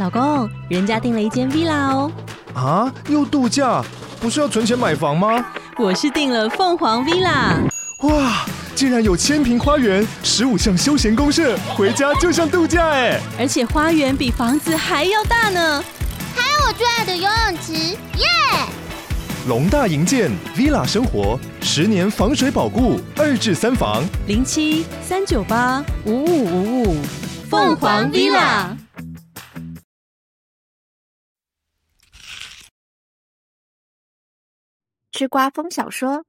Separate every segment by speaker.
Speaker 1: 老公，人家订了一间 villa 哦。
Speaker 2: 啊，又度假？不是要存钱买房吗？
Speaker 1: 我是订了凤凰 villa。
Speaker 2: 哇，竟然有1000坪花园，15项休闲公社，回家就像度假哎！
Speaker 1: 而且花园比房子还要大呢。
Speaker 3: 还有我最爱的游泳池，耶！
Speaker 2: 龙大营建 villa 生活，10年防水保固，2至3房
Speaker 1: 07-398-5555，凤凰 villa。
Speaker 4: 吃瓜风小说。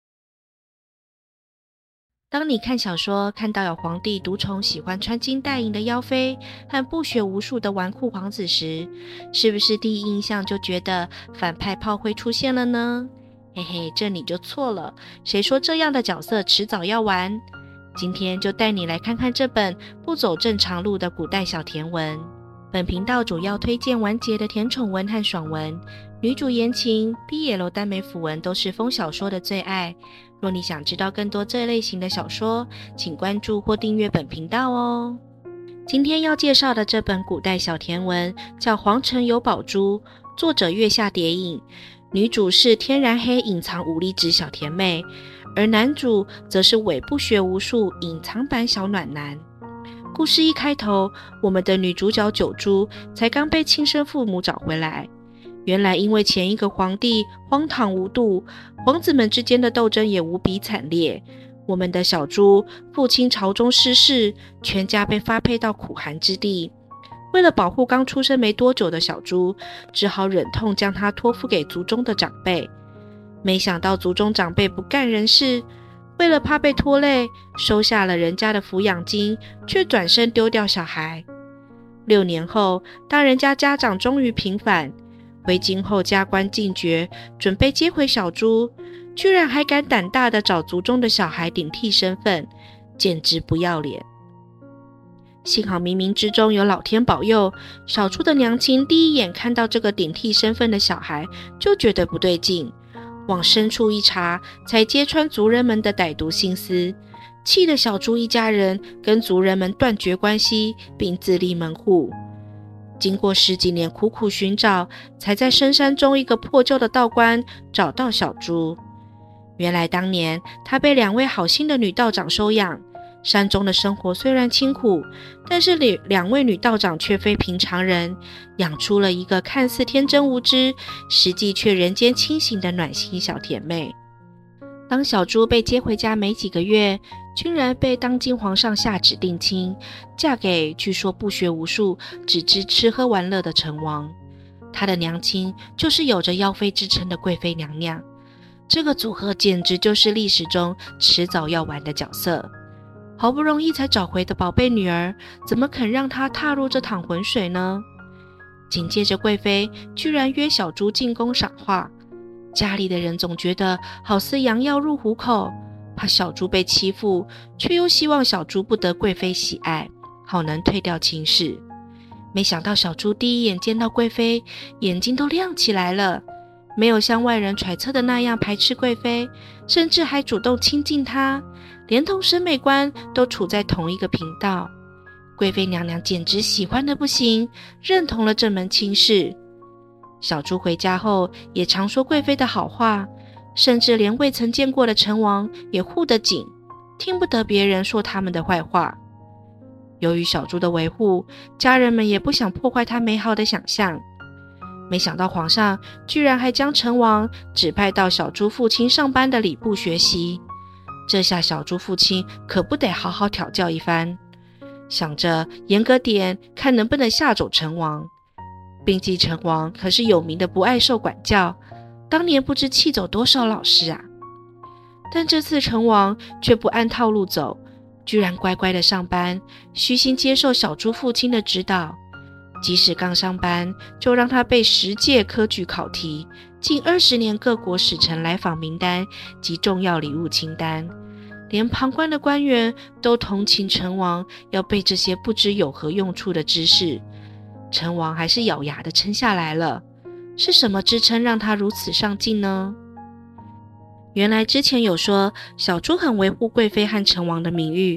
Speaker 5: 当你看小说看到有皇帝独宠喜欢穿金戴银的妖妃和不学无术的纨绔皇子时，是不是第一印象就觉得反派炮灰出现了呢？嘿嘿，这你就错了，谁说这样的角色迟早要完？今天就带你来看看这本不走正常路的古代小甜文。本频道主要推荐完结的甜宠文和爽文，女主言情、BL 耽美腐文都是风小说的最爱。若你想知道更多这类型的小说，请关注或订阅本频道哦。今天要介绍的这本古代小甜文叫《皇城有宝珠》，作者月下蝶影，女主是天然黑隐藏武力值小甜妹，而男主则是伪不学无术隐藏版小暖男。故事一开头，我们的女主角九珠才刚被亲生父母找回来。原来因为前一个皇帝荒唐无度，皇子们之间的斗争也无比惨烈。我们的小珠父亲朝中失势，全家被发配到苦寒之地。为了保护刚出生没多久的小珠，只好忍痛将她托付给族中的长辈。没想到族中长辈不干人事，为了怕被拖累，收下了人家的抚养金，却转身丢掉小孩。6年后，当人家家长终于平反，回京后加官进爵，准备接回小珠，居然还敢胆大的找族中的小孩顶替身份，简直不要脸。幸好冥冥之中有老天保佑，小珠的娘亲第一眼看到这个顶替身份的小孩，就觉得不对劲，往深处一查，才揭穿族人们的歹毒心思，气得小珠一家人跟族人们断绝关系，并自立门户。经过10几年苦苦寻找，才在深山中一个破旧的道观找到小珠。原来当年她被2位好心的女道长收养，山中的生活虽然清苦，但是2位女道长却非平常人，养出了一个看似天真无知，实际却人间清醒的暖心小甜妹。当小珠被接回家没几个月，居然被当今皇上下旨定亲，嫁给据说不学无术，只知吃喝玩乐的成王。她的娘亲就是有着妖妃之称的贵妃娘娘。这个组合简直就是历史中迟早要完的角色。好不容易才找回的宝贝女儿，怎么肯让她踏入这趟浑水呢？紧接着贵妃居然约小珠进宫赏画，家里的人总觉得好似羊要入虎口，怕小珠被欺负，却又希望小珠不得贵妃喜爱，好能退掉亲事。没想到小珠第一眼见到贵妃，眼睛都亮起来了，没有像外人揣测的那样排斥贵妃，甚至还主动亲近她，连同审美观都处在同一个频道。贵妃娘娘简直喜欢的不行，认同了这门亲事。小珠回家后也常说贵妃的好话，甚至连未曾见过的成王也护得紧，听不得别人说他们的坏话。由于小珠的维护，家人们也不想破坏她美好的想象。没想到皇上居然还将成王指派到小珠父亲上班的礼部学习，这下小珠父亲可不得好好调教一番，想着严格点，看能不能吓走成王。并记成王可是有名的不爱受管教，当年不知气走多少老师啊。但这次成王却不按套路走，居然乖乖的上班，虚心接受小珠父亲的指导。即使刚上班，就让他背10届科举考题，近20年各国使臣来访名单及重要礼物清单，连旁观的官员都同情成王要背这些不知有何用处的知识。成王还是咬牙的撑下来了，是什么支撑让他如此上进呢？原来之前有说小珠很维护贵妃和成王的名誉，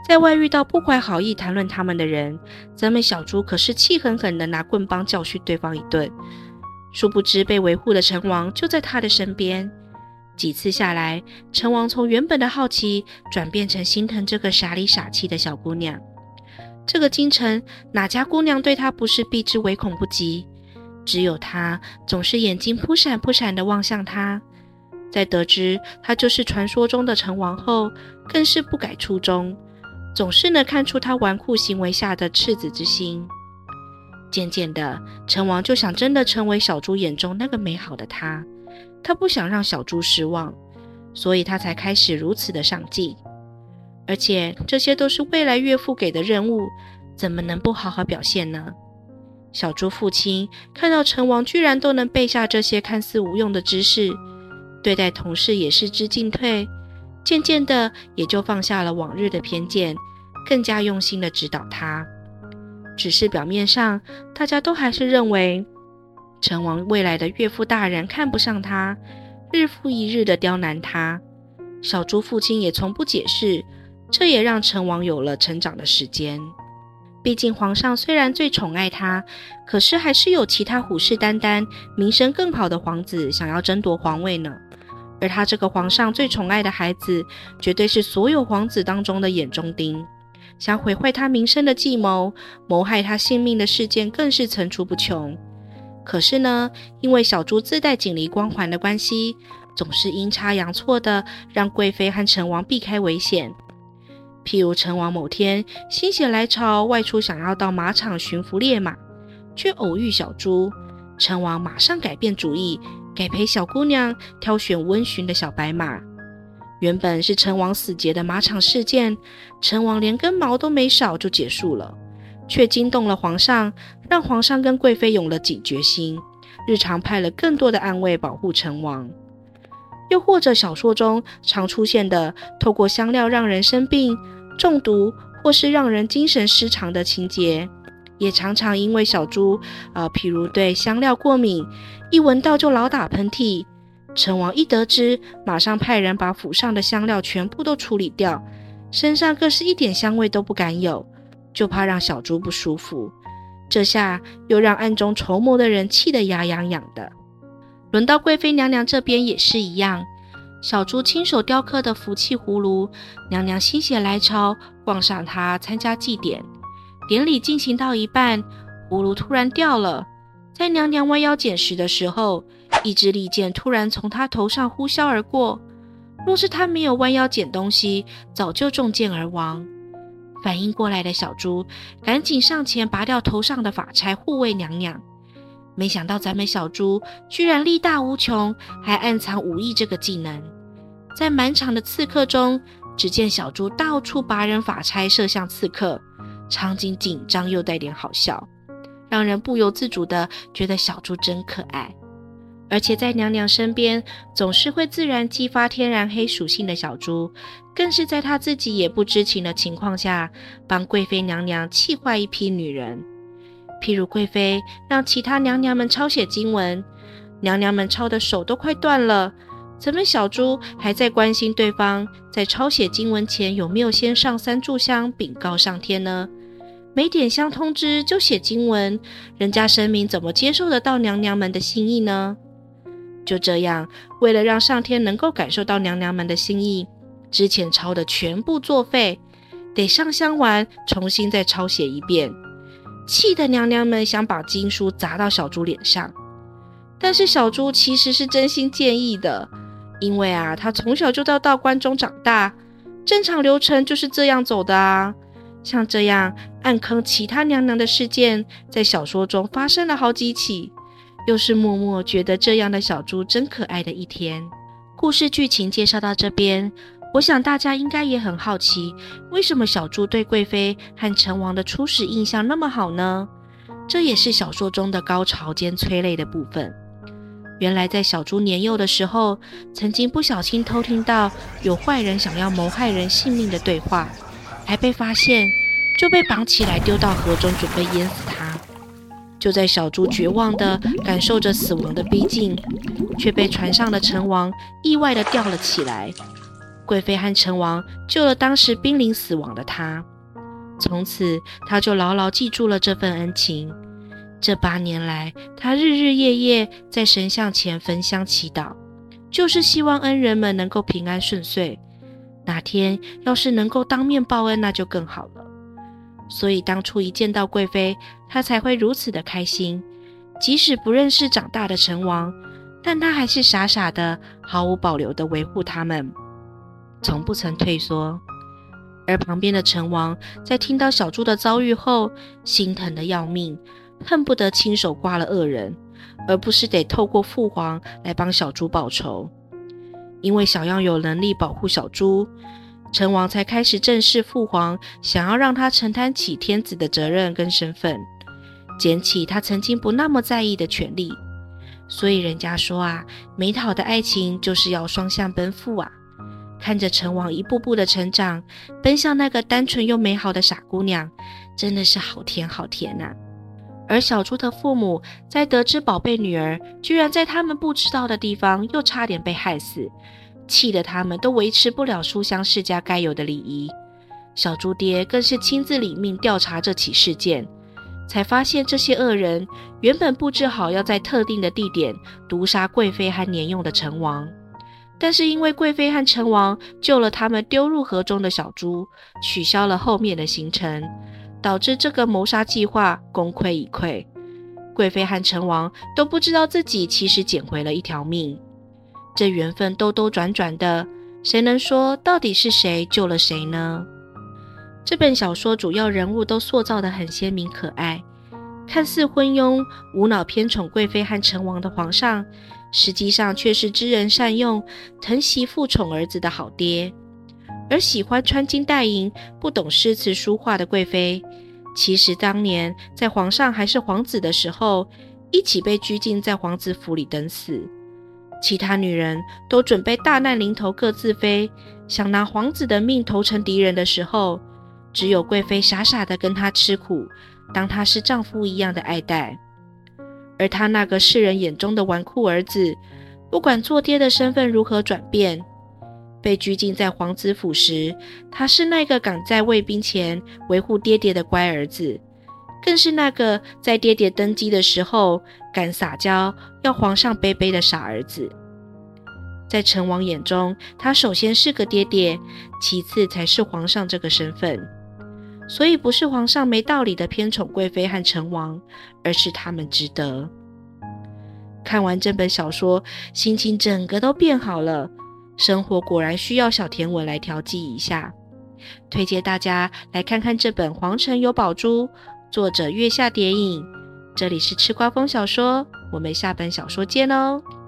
Speaker 5: 在外遇到不怀好意谈论他们的人，咱们小猪可是气狠狠地拿棍棒教训对方一顿。殊不知被维护的成王就在他的身边。几次下来，成王从原本的好奇转变成心疼这个傻里傻气的小姑娘。这个京城哪家姑娘对他不是避之唯恐不及，只有他总是眼睛扑闪扑闪地望向他。在得知他就是传说中的成王后，更是不改初衷，总是能看出他纨绔行为下的赤子之心。渐渐的，成王就想真的成为小猪眼中那个美好的他，他不想让小猪失望，所以他才开始如此的上进。而且这些都是未来岳父给的任务，怎么能不好好表现呢？小猪父亲看到成王居然都能背下这些看似无用的知识，对待同事也是知进退，渐渐的也就放下了往日的偏见，更加用心的指导他。只是表面上大家都还是认为成王未来的岳父大人看不上他，日复一日的刁难他。小猪父亲也从不解释，这也让成王有了成长的时间。毕竟皇上虽然最宠爱他，可是还是有其他虎视眈眈、名声更好的皇子想要争夺皇位呢。而他这个皇上最宠爱的孩子，绝对是所有皇子当中的眼中钉。想毁坏他名声的计谋，谋害他性命的事件更是层出不穷。可是呢，因为小猪自带锦鲤光环的关系，总是阴差阳错的让贵妃和成王避开危险。譬如成王某天心血来潮外出，想要到马场驯服烈马，却偶遇小猪。成王马上改变主意，改陪小姑娘挑选温驯的小白马。原本是成王死结的马场事件，成王连根毛都没少就结束了，却惊动了皇上，让皇上跟贵妃有了警觉心，日常派了更多的暗卫保护成王。又或者小说中常出现的透过香料让人生病、中毒或是让人精神失常的情节，也常常因为小猪譬如对香料过敏，一闻到就老打喷嚏。成王一得知，马上派人把府上的香料全部都处理掉，身上更是一点香味都不敢有，就怕让小猪不舒服。这下又让暗中筹谋的人气得牙痒痒的。轮到贵妃娘娘这边也是一样，小猪亲手雕刻的福气葫芦，娘娘心血来潮望上她参加祭典。典礼进行到一半，葫芦突然掉了，在娘娘弯腰捡拾的时候，一支利箭突然从她头上呼啸而过，若是她没有弯腰捡东西，早就中箭而亡。反应过来的小猪赶紧上前拔掉头上的发钗护卫娘娘。没想到咱们小猪居然力大无穷，还暗藏武艺这个技能。在满场的刺客中，只见小猪到处拔人发钗射向刺客，场景紧张又带点好笑，让人不由自主地觉得小猪真可爱。而且在娘娘身边总是会自然激发天然黑属性的小猪，更是在她自己也不知情的情况下，帮贵妃娘娘气坏一批女人。譬如贵妃让其他娘娘们抄写经文，娘娘们抄的手都快断了，咱们小猪还在关心对方在抄写经文前有没有先上3炷香禀告上天呢？没点香通知就写经文，人家神明怎么接受得到娘娘们的心意呢？就这样，为了让上天能够感受到娘娘们的心意，之前抄的全部作废，得上香完重新再抄写一遍。气得娘娘们想把经书砸到小猪脸上，但是小猪其实是真心建议的，因为他从小就到道观中长大，正常流程就是这样走的啊。像这样暗坑其他娘娘的事件，在小说中发生了好几起，又是默默觉得这样的小猪真可爱的一天。故事剧情介绍到这边，我想大家应该也很好奇，为什么小猪对贵妃和成王的初始印象那么好呢？这也是小说中的高潮兼催泪的部分。原来在小猪年幼的时候，曾经不小心偷听到有坏人想要谋害人性命的对话，还被发现，就被绑起来丢到河中准备淹死他。就在小猪绝望地感受着死亡的逼近，却被船上的成王意外地吊了起来。 贵妃和成王救了当时濒临死亡的他。从此他就牢牢记住了这份恩情。这8年来，他日日夜夜在神像前焚香祈祷，就是希望恩人们能够平安顺遂。哪天要是能够当面报恩，那就更好了。所以当初一见到贵妃，他才会如此的开心。即使不认识长大的成王，但他还是傻傻的毫无保留的维护他们，从不曾退缩。而旁边的成王在听到小猪的遭遇后，心疼的要命，恨不得亲手刮了恶人，而不是得透过父皇来帮小猪报仇。因为想要有能力保护小猪，成王才开始正视父皇想要让他承担起天子的责任跟身份，捡起他曾经不那么在意的权利。所以人家说啊，美好的爱情就是要双向奔赴啊。看着成王一步步的成长，奔向那个单纯又美好的傻姑娘，真的是好甜好甜啊。而小猪的父母在得知宝贝女儿居然在他们不知道的地方又差点被害死，气得他们都维持不了书香世家该有的礼仪。小猪爹更是亲自领命调查这起事件，才发现这些恶人原本布置好要在特定的地点毒杀贵妃和年幼的成王，但是因为贵妃和成王救了他们丢入河中的小猪，取消了后面的行程，导致这个谋杀计划功亏一篑。贵妃和成王都不知道自己其实捡回了一条命。这缘分兜兜转转的，谁能说到底是谁救了谁呢？这本小说主要人物都塑造得很鲜明可爱，看似昏庸无脑偏宠贵妃和成王的皇上，实际上却是知人善用、疼惜phụ宠儿子的好爹。而喜欢穿金戴银、不懂诗词书画的贵妃，其实当年在皇上还是皇子的时候，一起被拘禁在皇子府里等死。其他女人都准备大难临头各自飞，想拿皇子的命投诚敌人的时候，只有贵妃傻傻的跟他吃苦，当他是丈夫一样的爱戴。而他那个世人眼中的纨绔儿子，不管做爹的身份如何转变，被拘禁在皇子府时，他是那个敢在卫兵前维护爹爹的乖儿子，更是那个在爹爹登基的时候敢撒娇要皇上背背的傻儿子。在成王眼中，他首先是个爹爹，其次才是皇上这个身份。所以不是皇上没道理的偏宠贵妃和成王，而是他们值得。看完这本小说，心情整个都变好了，生活果然需要小甜文来调剂一下。推荐大家来看看这本《皇城有宝珠》，作者月下蝶影。这里是吃瓜风小说，我们下本小说见哦。